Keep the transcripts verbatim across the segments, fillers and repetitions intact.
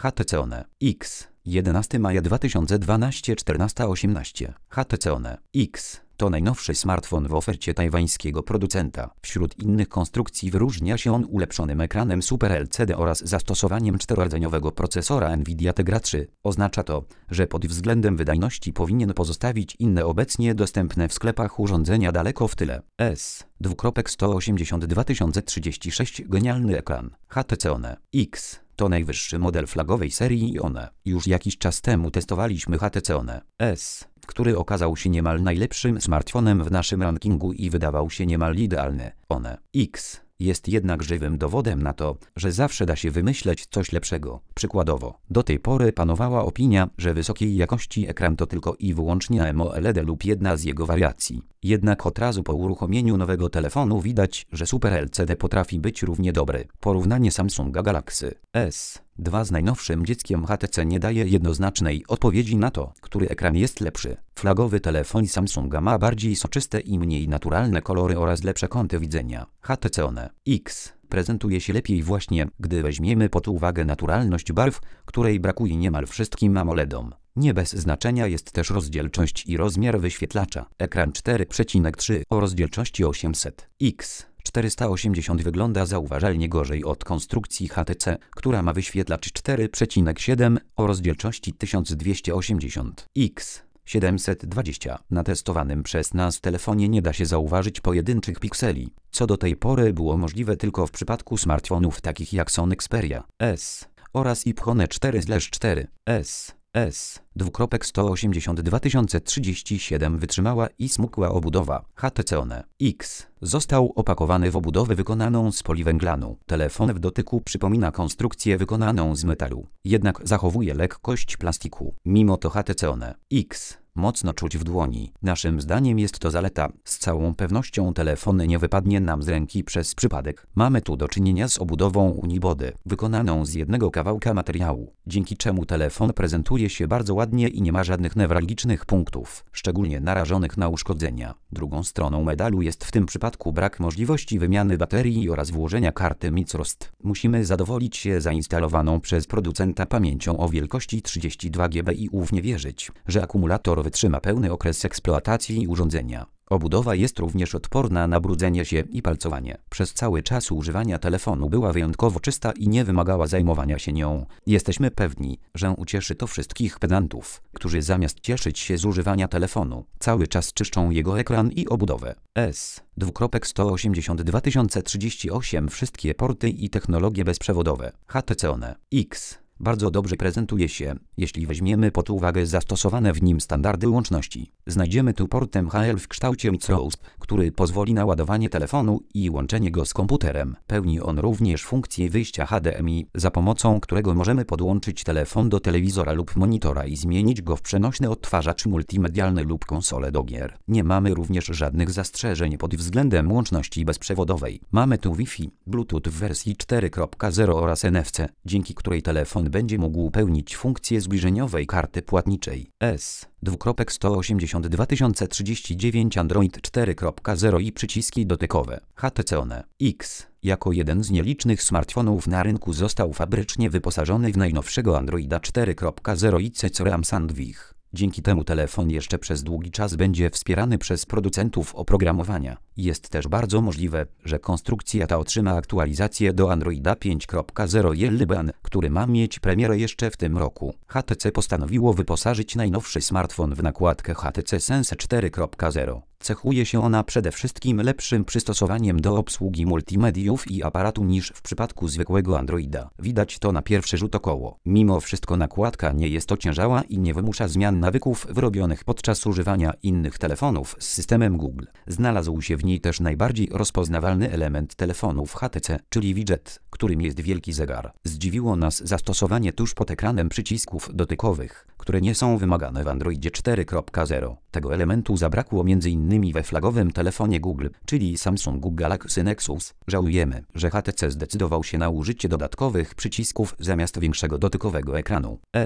H T C One X. jedenastego maja dwa tysiące dwunastego, czternasta osiemnaście. H T C One X to najnowszy smartfon w ofercie tajwańskiego producenta. Wśród innych konstrukcji wyróżnia się on ulepszonym ekranem Super L C D oraz zastosowaniem czterordzeniowego procesora Nvidia Tegra trzy. Oznacza to, że pod względem wydajności powinien pozostawić inne obecnie dostępne w sklepach urządzenia daleko w tyle. S. sto osiemdziesiąt dwa tysiące trzydzieści sześć Genialny ekran. H T C One X to najwyższy model flagowej serii One. Już jakiś czas temu testowaliśmy H T C One S, który okazał się niemal najlepszym smartfonem w naszym rankingu i wydawał się niemal idealny. One X jest jednak żywym dowodem na to, że zawsze da się wymyśleć coś lepszego. Przykładowo, do tej pory panowała opinia, że wysokiej jakości ekran to tylko i wyłącznie AMOLED lub jedna z jego wariacji. Jednak od razu po uruchomieniu nowego telefonu widać, że Super L C D potrafi być równie dobry. Porównanie Samsunga Galaxy S dwa z najnowszym dzieckiem H T C nie daje jednoznacznej odpowiedzi na to, który ekran jest lepszy. Flagowy telefon Samsunga ma bardziej soczyste i mniej naturalne kolory oraz lepsze kąty widzenia. H T C One X prezentuje się lepiej właśnie, gdy weźmiemy pod uwagę naturalność barw, której brakuje niemal wszystkim AMOLEDom. Nie bez znaczenia jest też rozdzielczość i rozmiar wyświetlacza. Ekran cztery przecinek trzy o rozdzielczości osiemset x czterysta osiemdziesiąt wygląda zauważalnie gorzej od konstrukcji H T C, która ma wyświetlacz cztery przecinek siedem o rozdzielczości tysiąc dwieście osiemdziesiąt x siedemset dwadzieścia. Na testowanym przez nas telefonie nie da się zauważyć pojedynczych pikseli, co do tej pory było możliwe tylko w przypadku smartfonów takich jak Sony Xperia S oraz iPhone cztery cztery S. S. sto osiemdziesiąt dwa tysiące trzydzieści siedem wytrzymała i smukła obudowa. H T C One X został opakowany w obudowę wykonaną z poliwęglanu. Telefon w dotyku przypomina konstrukcję wykonaną z metalu, jednak zachowuje lekkość plastiku. Mimo to H T C One X mocno czuć w dłoni. Naszym zdaniem jest to zaleta. Z całą pewnością telefon nie wypadnie nam z ręki przez przypadek. Mamy tu do czynienia z obudową unibody, wykonaną z jednego kawałka materiału, dzięki czemu telefon prezentuje się bardzo ładnie i nie ma żadnych newralgicznych punktów, szczególnie narażonych na uszkodzenia. Drugą stroną medalu jest w tym przypadku brak możliwości wymiany baterii oraz włożenia karty microSD. Musimy zadowolić się zainstalowaną przez producenta pamięcią o wielkości trzydzieści dwa giga i ufnie wierzyć, że akumulator wytrzyma pełny okres eksploatacji urządzenia. Obudowa jest również odporna na brudzenie się i palcowanie. Przez cały czas używania telefonu była wyjątkowo czysta i nie wymagała zajmowania się nią. Jesteśmy pewni, że ucieszy to wszystkich pedantów, którzy zamiast cieszyć się z używania telefonu, cały czas czyszczą jego ekran i obudowę. S. sto osiemdziesiąt dwa tysiące trzydzieści osiem Wszystkie porty i technologie bezprzewodowe. H T C One X bardzo dobrze prezentuje się, jeśli weźmiemy pod uwagę zastosowane w nim standardy łączności. Znajdziemy tu port M H L w kształcie microSD, który pozwoli na ładowanie telefonu i łączenie go z komputerem. Pełni on również funkcję wyjścia H D M I, za pomocą którego możemy podłączyć telefon do telewizora lub monitora i zmienić go w przenośny odtwarzacz multimedialny lub konsolę do gier. Nie mamy również żadnych zastrzeżeń pod względem łączności bezprzewodowej. Mamy tu Wi-Fi, Bluetooth w wersji cztery zero oraz N F C, dzięki której telefon będzie mógł pełnić funkcję zbliżeniowej karty płatniczej. S. sto osiemdziesiąt dwa tysiące trzydzieści dziewięć Android cztery zero i przyciski dotykowe. H T C One X jako jeden z nielicznych smartfonów na rynku został fabrycznie wyposażony w najnowszego Androida cztery zero i C C R A M Sandwich. Dzięki temu telefon jeszcze przez długi czas będzie wspierany przez producentów oprogramowania. Jest też bardzo możliwe, że konstrukcja ta otrzyma aktualizację do Androida pięć zero Jellybean, który ma mieć premierę jeszcze w tym roku. H T C postanowiło wyposażyć najnowszy smartfon w nakładkę H T C Sense cztery zero. Cechuje się ona przede wszystkim lepszym przystosowaniem do obsługi multimediów i aparatu niż w przypadku zwykłego Androida. Widać to na pierwszy rzut oka. Mimo wszystko nakładka nie jest ociężała i nie wymusza zmian nawyków wyrobionych podczas używania innych telefonów z systemem Google. Znalazł się w niej też najbardziej rozpoznawalny element telefonów H T C, czyli widget, którym jest wielki zegar. Zdziwiło nas zastosowanie tuż pod ekranem przycisków dotykowych, które nie są wymagane w Androidzie cztery zero. Tego elementu zabrakło m.in. we flagowym telefonie Google, czyli Samsungu Galaxy Nexus. Żałujemy, że H T C zdecydował się na użycie dodatkowych przycisków zamiast większego dotykowego ekranu. S.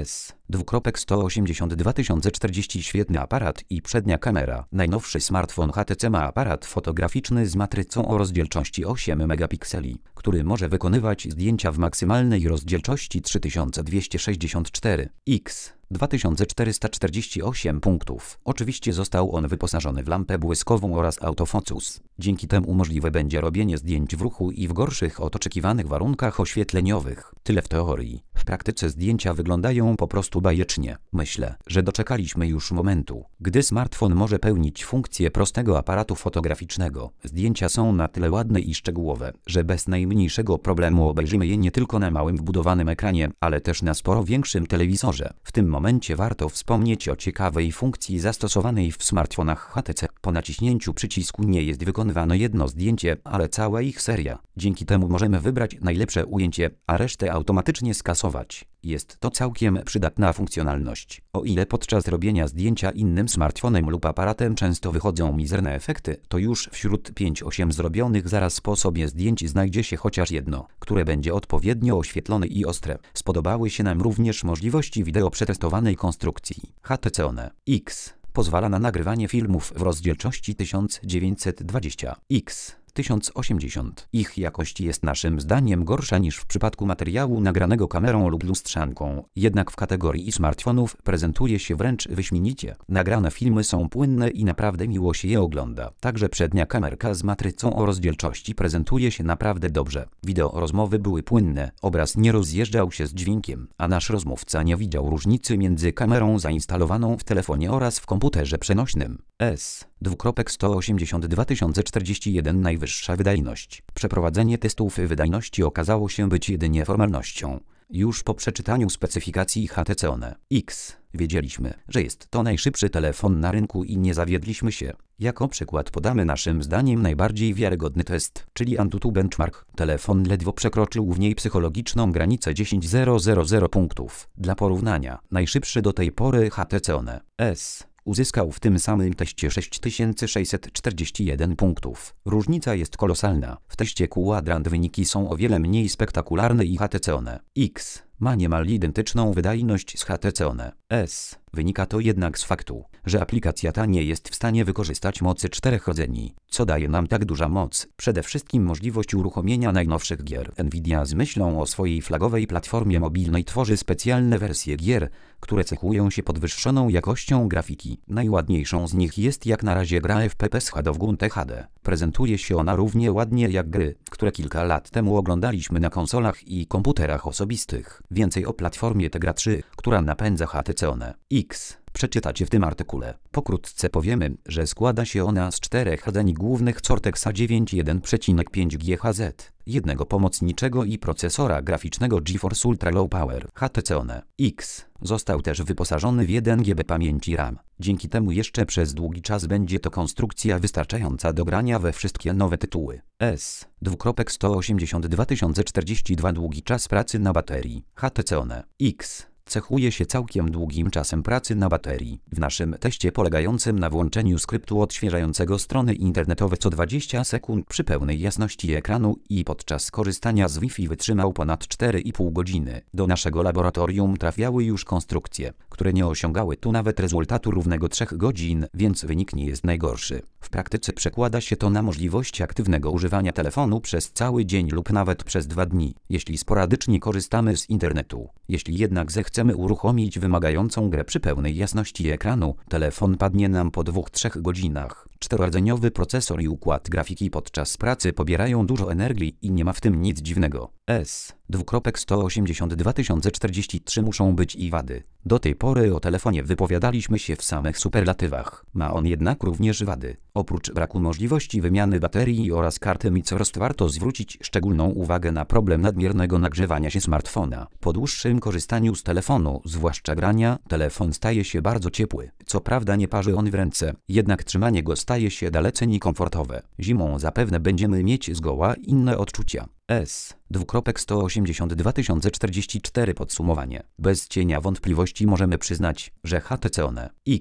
dwukropek sto osiemdziesiąt dwa tysiące czterdzieści świetny aparat i przednia kamera. Najnowszy smartfon H T C ma aparat fotograficzny z matrycą o rozdzielczości osiem megapikseli, który może wykonywać zdjęcia w maksymalnej rozdzielczości trzy tysiące dwieście sześćdziesiąt cztery pikseli. dwa tysiące czterysta czterdzieści osiem punktów. Oczywiście został on wyposażony w lampę błyskową oraz autofocus. Dzięki temu możliwe będzie robienie zdjęć w ruchu i w gorszych od oczekiwanych warunkach oświetleniowych. Tyle w teorii. W praktyce zdjęcia wyglądają po prostu bajecznie. Myślę, że doczekaliśmy już momentu, gdy smartfon może pełnić funkcję prostego aparatu fotograficznego. Zdjęcia są na tyle ładne i szczegółowe, że bez najmniejszego problemu obejrzymy je nie tylko na małym wbudowanym ekranie, ale też na sporo większym telewizorze. W tym momencie warto wspomnieć o ciekawej funkcji zastosowanej w smartfonach H T C. Po naciśnięciu przycisku nie jest wykonywane jedno zdjęcie, ale cała ich seria. Dzięki temu możemy wybrać najlepsze ujęcie, a resztę automatycznie skasować. Jest to całkiem przydatna funkcjonalność. O ile podczas robienia zdjęcia innym smartfonem lub aparatem często wychodzą mizerne efekty, to już wśród pięć osiem zrobionych zaraz po sobie zdjęć znajdzie się chociaż jedno, które będzie odpowiednio oświetlone i ostre. Spodobały się nam również możliwości wideo przetestowanej konstrukcji. H T C One X pozwala na nagrywanie filmów w rozdzielczości tysiąc dziewięćset dwadzieścia pikseli. tysiąc osiemdziesiąt. Ich jakość jest naszym zdaniem gorsza niż w przypadku materiału nagranego kamerą lub lustrzanką, jednak w kategorii smartfonów prezentuje się wręcz wyśmienicie. Nagrane filmy są płynne i naprawdę miło się je ogląda. Także przednia kamerka z matrycą o rozdzielczości prezentuje się naprawdę dobrze. Wideo rozmowy były płynne, obraz nie rozjeżdżał się z dźwiękiem, a nasz rozmówca nie widział różnicy między kamerą zainstalowaną w telefonie oraz w komputerze przenośnym. S. dwukropek sto osiemdziesiąt dwa tysiące czterdzieści jeden Najwyższa wydajność. Przeprowadzenie testów wydajności okazało się być jedynie formalnością. Już po przeczytaniu specyfikacji H T C One X wiedzieliśmy, że jest to najszybszy telefon na rynku i nie zawiedliśmy się. Jako przykład podamy naszym zdaniem najbardziej wiarygodny test, czyli Antutu Benchmark. Telefon ledwo przekroczył w niej psychologiczną granicę dziesięć tysięcy punktów. Dla porównania, najszybszy do tej pory H T C One S uzyskał w tym samym teście sześć tysięcy sześćset czterdzieści jeden punktów. Różnica jest kolosalna. W teście Quadrant wyniki są o wiele mniej spektakularne i H T C One X ma niemal identyczną wydajność z H T C One S. Wynika to jednak z faktu, że aplikacja ta nie jest w stanie wykorzystać mocy czterech rdzeni. Co daje nam tak duża moc? Przede wszystkim możliwość uruchomienia najnowszych gier. Nvidia z myślą o swojej flagowej platformie mobilnej tworzy specjalne wersje gier, które cechują się podwyższoną jakością grafiki. Najładniejszą z nich jest jak na razie gra F P S Shadowgun T H D. Prezentuje się ona równie ładnie jak gry, które kilka lat temu oglądaliśmy na konsolach i komputerach osobistych. Więcej o platformie Tegra trzy, która napędza H T C One X, przeczytacie w tym artykule. Pokrótce powiemy, że składa się ona z czterech rdzeni głównych Cortexa dziewięć jeden przecinek pięć gigaherca, jednego pomocniczego i procesora graficznego GeForce Ultra Low Power. H T C One X został też wyposażony w jeden giga pamięci RAM. Dzięki temu jeszcze przez długi czas będzie to konstrukcja wystarczająca do grania we wszystkie nowe tytuły. S. dwukropek sto osiemdziesiąt dwa tysiące czterdzieści dwa Długi czas pracy na baterii. H T C One X cechuje się całkiem długim czasem pracy na baterii. W naszym teście polegającym na włączeniu skryptu odświeżającego strony internetowe co dwadzieścia sekund przy pełnej jasności ekranu i podczas korzystania z Wi-Fi wytrzymał ponad cztery i pół godziny. Do naszego laboratorium trafiały już konstrukcje, które nie osiągały tu nawet rezultatu równego trzech godzin, więc wynik nie jest najgorszy. W praktyce przekłada się to na możliwość aktywnego używania telefonu przez cały dzień lub nawet przez dwa dni, jeśli sporadycznie korzystamy z internetu. Jeśli jednak zechcemy uruchomić wymagającą grę przy pełnej jasności ekranu, telefon padnie nam po dwóch trzech godzinach. Czterorodzeniowy procesor i układ grafiki podczas pracy pobierają dużo energii i nie ma w tym nic dziwnego. S. dwukropek sto osiemdziesiąt dwa tysiące czterdzieści trzy Muszą być i wady. Do tej pory o telefonie wypowiadaliśmy się w samych superlatywach. Ma on jednak również wady. Oprócz braku możliwości wymiany baterii oraz karty microSD warto zwrócić szczególną uwagę na problem nadmiernego nagrzewania się smartfona. Po dłuższym korzystaniu z telefonu, zwłaszcza grania, telefon staje się bardzo ciepły. Co prawda nie parzy on w ręce, jednak trzymanie go staje się dalece niekomfortowe. Zimą zapewne będziemy mieć zgoła inne odczucia. S. dwukropek sto osiemdziesiąt dwa tysiące czterdzieści cztery Podsumowanie. Bez cienia wątpliwości możemy przyznać, że H T C One X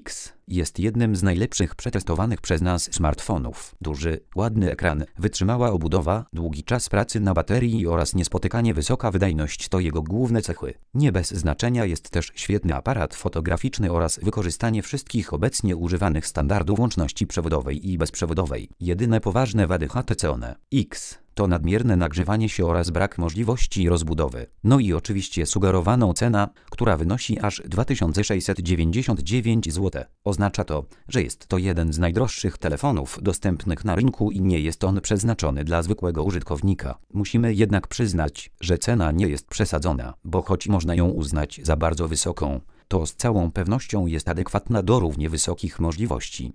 Jest jednym z najlepszych przetestowanych przez nas smartfonów. Duży, ładny ekran, wytrzymała obudowa, długi czas pracy na baterii oraz niespotykanie wysoka wydajność to jego główne cechy. Nie bez znaczenia jest też świetny aparat fotograficzny oraz wykorzystanie wszystkich obecnie używanych standardów łączności przewodowej i bezprzewodowej. Jedyne poważne wady H T C One X to nadmierne nagrzewanie się oraz brak możliwości rozbudowy. No i oczywiście sugerowaną cena, która wynosi aż dwa tysiące sześćset dziewięćdziesiąt dziewięć złotych. Oznacza to, że jest to jeden z najdroższych telefonów dostępnych na rynku i nie jest on przeznaczony dla zwykłego użytkownika. Musimy jednak przyznać, że cena nie jest przesadzona, bo choć można ją uznać za bardzo wysoką, to z całą pewnością jest adekwatna do równie wysokich możliwości.